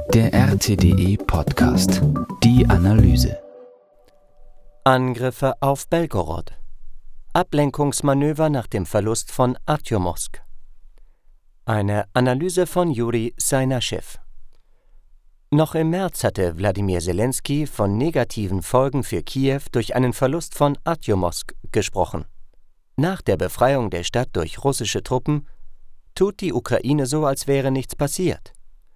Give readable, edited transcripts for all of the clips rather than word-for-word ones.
Der RTDE Podcast. Die Analyse. Angriffe auf Belgorod. Ablenkungsmanöver nach dem Verlust von Artyomovsk. Eine Analyse von Juri Sainaschew. Noch im März hatte Wladimir Selenskyj von negativen Folgen für Kiew durch einen Verlust von Artyomovsk gesprochen. Nach der Befreiung der Stadt durch russische Truppen tut die Ukraine so, als wäre nichts passiert.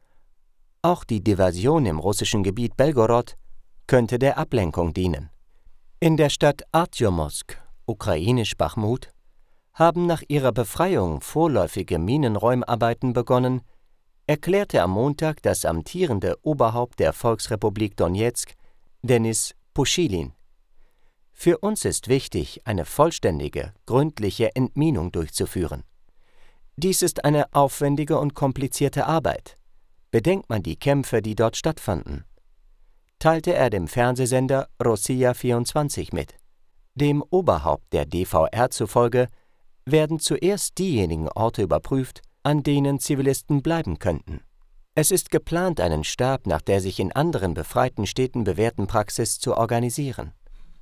Auch die Diversion im russischen Gebiet Belgorod könnte der Ablenkung dienen. In der Stadt Artyomovsk, ukrainisch Bachmut, haben nach ihrer Befreiung vorläufige Minenräumarbeiten begonnen, erklärte am Montag das amtierende Oberhaupt der Volksrepublik Donezk, Denis Puschilin. Für uns ist wichtig, eine vollständige, gründliche Entminung durchzuführen. Dies ist eine aufwendige und komplizierte Arbeit. Bedenkt man die Kämpfe, die dort stattfanden, teilte er dem Fernsehsender Rossiya 24 mit. Dem Oberhaupt der DVR zufolge werden zuerst diejenigen Orte überprüft, an denen Zivilisten bleiben könnten. Es ist geplant, einen Stab nach der sich in anderen befreiten Städten bewährten Praxis zu organisieren.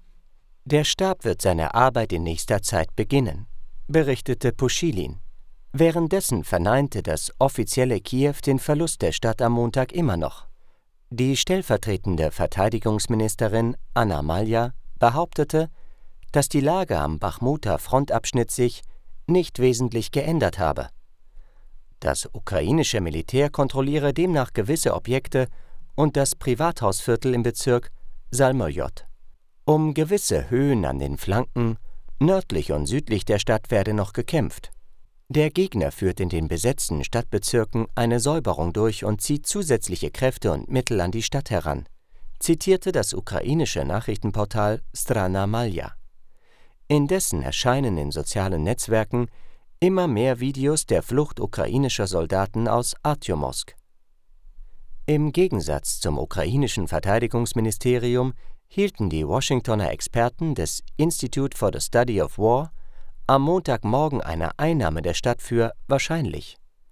Der Stab wird seine Arbeit in nächster Zeit beginnen, berichtete Puschilin. Währenddessen verneinte das offizielle Kiew den Verlust der Stadt am Montag immer noch. Die stellvertretende Verteidigungsministerin Anna Malja behauptete, dass die Lage am Bachmuter Frontabschnitt sich nicht wesentlich geändert habe. Das ukrainische Militär kontrolliere demnach gewisse Objekte und das Privathausviertel im Bezirk Salmojod. Um gewisse Höhen an den Flanken, nördlich und südlich der Stadt werde noch gekämpft. Der Gegner führt in den besetzten Stadtbezirken eine Säuberung durch und zieht zusätzliche Kräfte und Mittel an die Stadt heran, zitierte das ukrainische Nachrichtenportal Strana Malja. Indessen erscheinen in sozialen Netzwerken immer mehr Videos der Flucht ukrainischer Soldaten aus Artyomovsk. Im Gegensatz zum ukrainischen Verteidigungsministerium hielten die Washingtoner Experten des Institute for the Study of War am Montagmorgen eine Einnahme der Stadt für wahrscheinlich.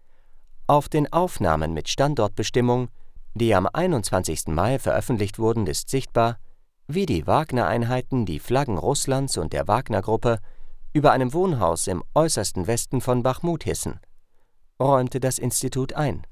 Auf den Aufnahmen mit Standortbestimmung, die am 21. Mai veröffentlicht wurden, ist sichtbar, wie die Wagner-Einheiten die Flaggen Russlands und der Wagner-Gruppe über einem Wohnhaus im äußersten Westen von Bachmut hissen, räumte das Institut ein.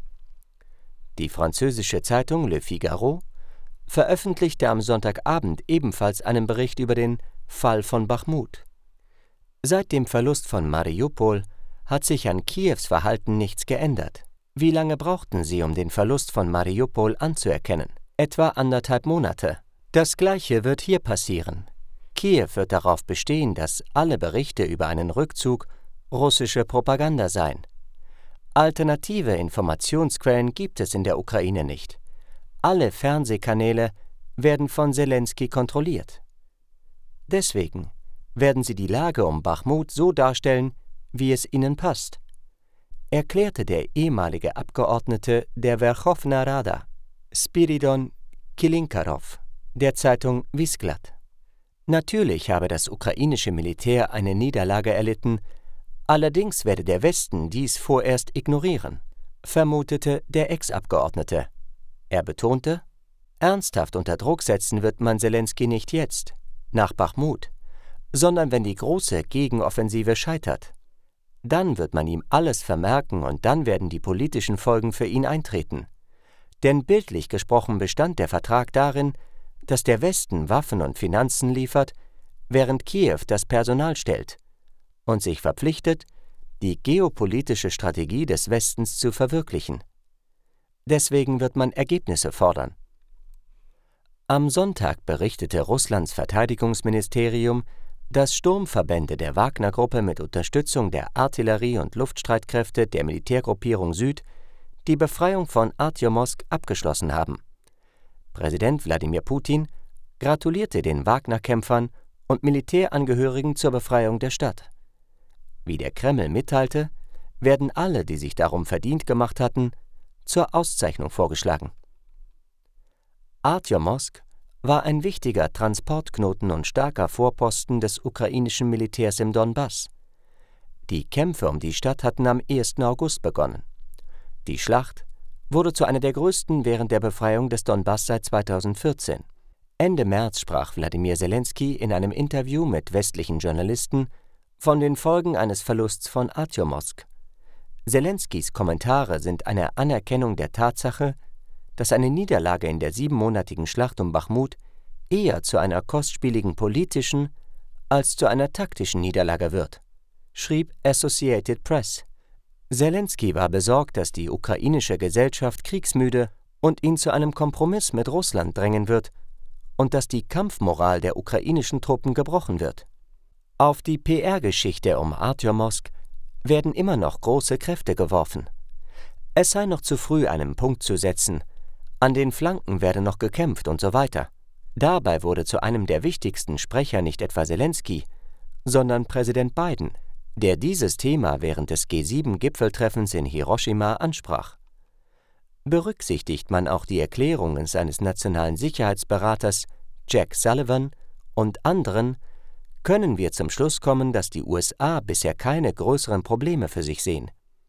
Die französische Zeitung Le Figaro veröffentlichte am Sonntagabend ebenfalls einen Bericht über den Fall von Bachmut. Seit dem Verlust von Mariupol hat sich an Kiews Verhalten nichts geändert. Wie lange brauchten sie, um den Verlust von Mariupol anzuerkennen? Etwa 1,5 Monate. Das Gleiche wird hier passieren. Kiew wird darauf bestehen, dass alle Berichte über einen Rückzug russische Propaganda seien. Alternative Informationsquellen gibt es in der Ukraine nicht. Alle Fernsehkanäle werden von Selenskyj kontrolliert. Deswegen werden sie die Lage um Bachmut so darstellen, wie es ihnen passt, erklärte der ehemalige Abgeordnete der Werchowna Rada, Spiridon Kilinkarov, der Zeitung Wisglad. Natürlich habe das ukrainische Militär eine Niederlage erlitten, allerdings werde der Westen dies vorerst ignorieren, vermutete der Ex-Abgeordnete. Er betonte, ernsthaft unter Druck setzen wird man Selenskyj nicht jetzt, nach Bachmut, sondern wenn die große Gegenoffensive scheitert. Dann wird man ihm alles vermerken und dann werden die politischen Folgen für ihn eintreten. Denn bildlich gesprochen bestand der Vertrag darin, dass der Westen Waffen und Finanzen liefert, während Kiew das Personal stellt und sich verpflichtet, die geopolitische Strategie des Westens zu verwirklichen. Deswegen wird man Ergebnisse fordern. Am Sonntag berichtete Russlands Verteidigungsministerium, dass Sturmverbände der Wagner-Gruppe mit Unterstützung der Artillerie- und Luftstreitkräfte der Militärgruppierung Süd die Befreiung von Artyomovsk abgeschlossen haben. Präsident Wladimir Putin gratulierte den Wagner-Kämpfern und Militärangehörigen zur Befreiung der Stadt. Wie der Kreml mitteilte, werden alle, die sich darum verdient gemacht hatten, zur Auszeichnung vorgeschlagen. Artyomovsk war ein wichtiger Transportknoten und starker Vorposten des ukrainischen Militärs im Donbass. Die Kämpfe um die Stadt hatten am 1. August begonnen. Die Schlacht wurde zu einer der größten während der Befreiung des Donbass seit 2014. Ende März sprach Wladimir Selenskyj in einem Interview mit westlichen Journalisten von den Folgen eines Verlusts von Artjomosk. Selenskys Kommentare sind eine Anerkennung der Tatsache, dass eine Niederlage in der 7-monatigen Schlacht um Bachmut eher zu einer kostspieligen politischen als zu einer taktischen Niederlage wird, schrieb Associated Press. Selenskyj war besorgt, dass die ukrainische Gesellschaft kriegsmüde und ihn zu einem Kompromiss mit Russland drängen wird und dass die Kampfmoral der ukrainischen Truppen gebrochen wird. Auf die PR-Geschichte um Artjomosk werden immer noch große Kräfte geworfen. Es sei noch zu früh, einen Punkt zu setzen, an den Flanken werde noch gekämpft und so weiter. Dabei wurde zu einem der wichtigsten Sprecher nicht etwa Selenskyj, sondern Präsident Biden, der dieses Thema während des G7-Gipfeltreffens in Hiroshima ansprach. Berücksichtigt man auch die Erklärungen seines nationalen Sicherheitsberaters Jack Sullivan und anderen, können wir zum Schluss kommen, dass die USA bisher keine größeren Probleme für sich sehen.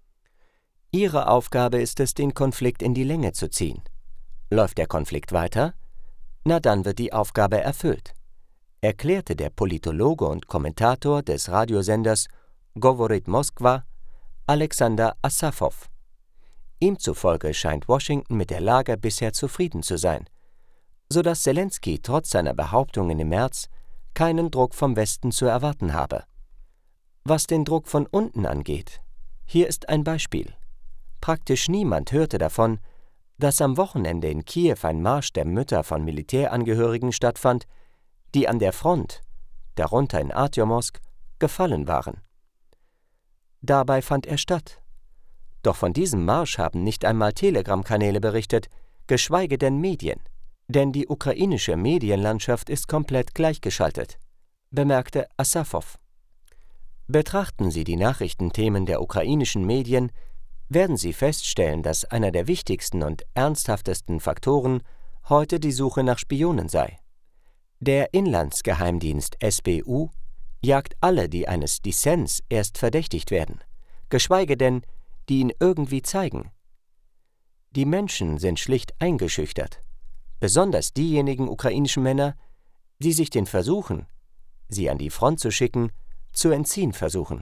Ihre Aufgabe ist es, den Konflikt in die Länge zu ziehen. Läuft der Konflikt weiter? Na dann wird die Aufgabe erfüllt, erklärte der Politologe und Kommentator des Radiosenders Govorit Moskwa, Alexander Assafow. Ihm zufolge scheint Washington mit der Lage bisher zufrieden zu sein, sodass Selenskyj trotz seiner Behauptungen im März keinen Druck vom Westen zu erwarten habe. Was den Druck von unten angeht, hier ist ein Beispiel. Praktisch niemand hörte davon, dass am Wochenende in Kiew ein Marsch der Mütter von Militärangehörigen stattfand, die an der Front, darunter in Artjomosk, gefallen waren. Dabei fand er statt. Doch von diesem Marsch haben nicht einmal Telegram-Kanäle berichtet, geschweige denn Medien. Denn die ukrainische Medienlandschaft ist komplett gleichgeschaltet, bemerkte Assafow. Betrachten Sie die Nachrichtenthemen der ukrainischen Medien, werden Sie feststellen, dass einer der wichtigsten und ernsthaftesten Faktoren heute die Suche nach Spionen sei. Der Inlandsgeheimdienst SBU jagt alle, die eines Dissens erst verdächtigt werden, geschweige denn, die ihn irgendwie zeigen. Die Menschen sind schlicht eingeschüchtert, besonders diejenigen ukrainischen Männer, die sich den Versuchen, sie an die Front zu schicken, zu entziehen versuchen.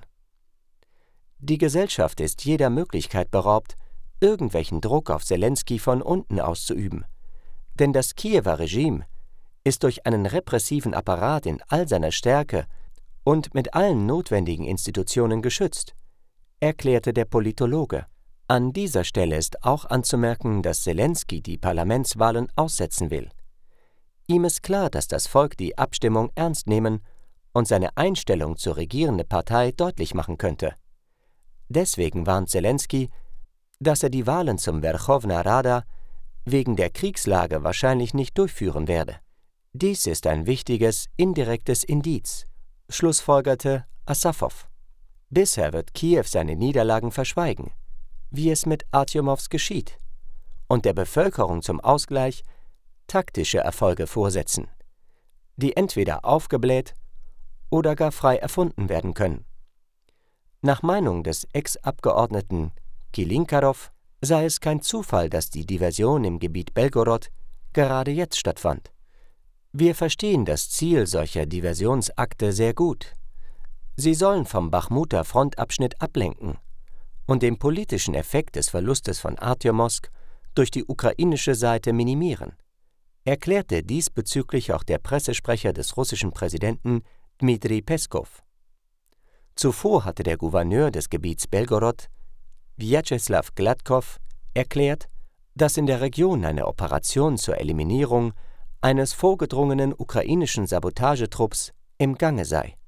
Die Gesellschaft ist jeder Möglichkeit beraubt, irgendwelchen Druck auf Selenskyj von unten auszuüben, denn das Kiewer Regime ist durch einen repressiven Apparat in all seiner Stärke und mit allen notwendigen Institutionen geschützt, erklärte der Politologe. An dieser Stelle ist auch anzumerken, dass Selenskyj die Parlamentswahlen aussetzen will. Ihm ist klar, dass das Volk die Abstimmung ernst nehmen und seine Einstellung zur regierenden Partei deutlich machen könnte. Deswegen warnt Selenskyj, dass er die Wahlen zum Werchowna Rada wegen der Kriegslage wahrscheinlich nicht durchführen werde. Dies ist ein wichtiges, indirektes Indiz, schlussfolgerte Assafow. Bisher wird Kiew seine Niederlagen verschweigen, wie es mit Artjomosk geschieht, und der Bevölkerung zum Ausgleich taktische Erfolge vorsetzen, die entweder aufgebläht oder gar frei erfunden werden können. Nach Meinung des Ex-Abgeordneten Kilinkarow sei es kein Zufall, dass die Diversion im Gebiet Belgorod gerade jetzt stattfand. Wir verstehen das Ziel solcher Diversionsakte sehr gut. Sie sollen vom Bachmuter Frontabschnitt ablenken und den politischen Effekt des Verlustes von Artjomosk durch die ukrainische Seite minimieren, erklärte diesbezüglich auch der Pressesprecher des russischen Präsidenten Dmitri Peskow. Zuvor hatte der Gouverneur des Gebiets Belgorod, Wjatscheslaw Gladkow, erklärt, dass in der Region eine Operation zur Eliminierung eines vorgedrungenen ukrainischen Sabotagetrupps im Gange sei.